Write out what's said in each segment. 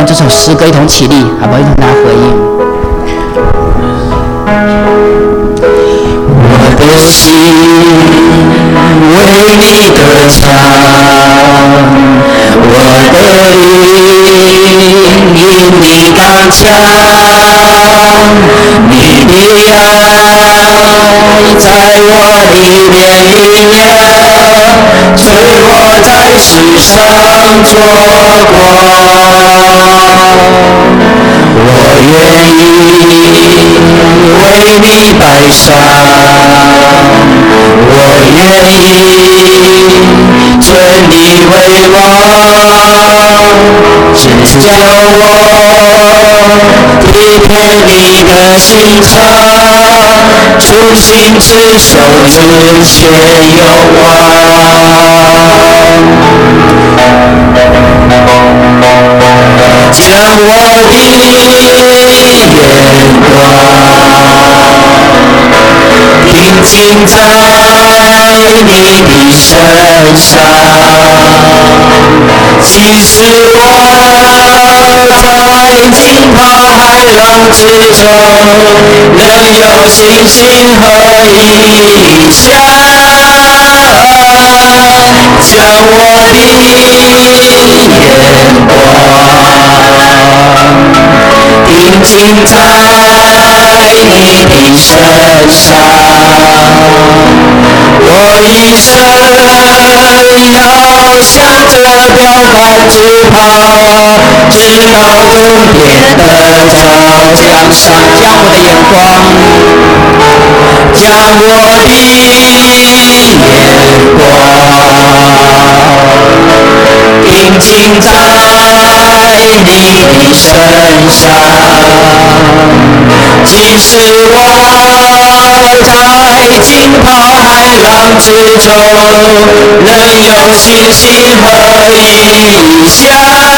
这首诗歌一同起立，好不好？一同来回应。 我的心为你歌唱，我的灵因你刚强，你的爱在我里面酝酿，催我在世上做光。我愿意为你摆上，我愿意尊你为王，只叫我体贴你的心肠，初心之手之前有望。将我的眼光定睛在你的身上，即使我在惊涛骇浪之中，仍有信心和意向，将我的眼光定睛在你的身上，我一生要向着标杆直跑，直到终点的朝江上。将我的眼光定睛在你的身上，即使我在惊涛骇浪之中，仍有信心和意向，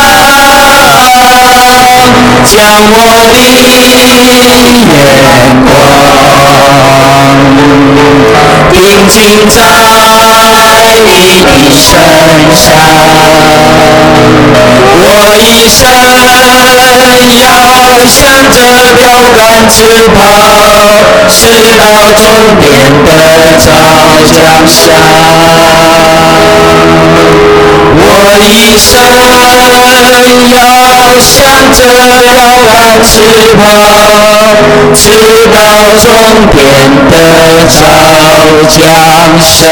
将我的眼光定睛在你的身上，我一生要向着标杆直跑，直到终点的朝江上。我一生要向着标杆直跑，直到终点的朝江上。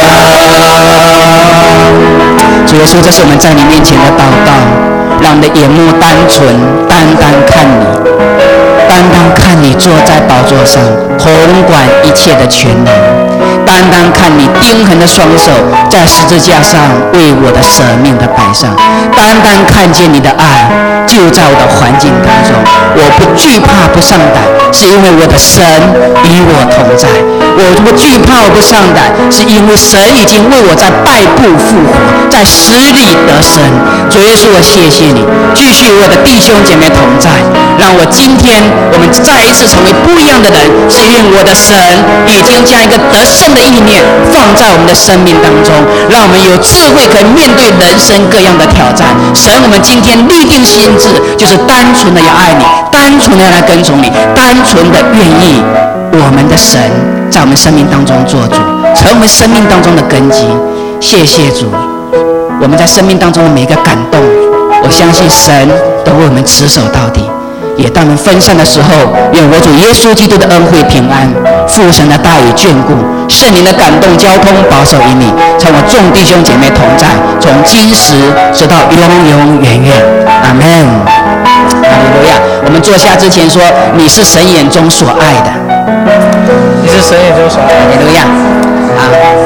主耶稣，这是我们在你面前的祷告，让我们的眼目单纯，单单看你，单单看你坐在宝座上，统管一切的全能，单单看你钉痕的双手在十字架上为我的舍命的摆上，单单看见你的爱就在我的环境当中，我不惧怕不上胆，是因为我的神与我同在。我不惧怕我不上胆，是因为神已经为我在败部复活，在死里得生。主耶稣，我谢谢你，继续与我的弟兄姐妹同在，让我今天我们再一次成为不一样的人，是因为我的神已经将一个得胜的意念放在我们的生命当中，让我们有智慧可以面对人生各样的挑战。神，我们今天立定心志，就是单纯的要爱你，单纯的要来跟从你，单纯的愿意我们的神在我们生命当中做主，成为我们生命当中的根基。谢谢主，我们在生命当中的每一个感动，我相信神都为我们持守到底。也当我们分散的时候，愿我主耶稣基督的恩惠平安，父神的大与眷顾，圣灵的感动交通保守于你，从我众弟兄姐妹同在，从今时直到永永远远。阿们。哈利路亚。我们坐下之前说，你是神眼中所爱的， 你是神眼中所爱的。 哈利路亚。好。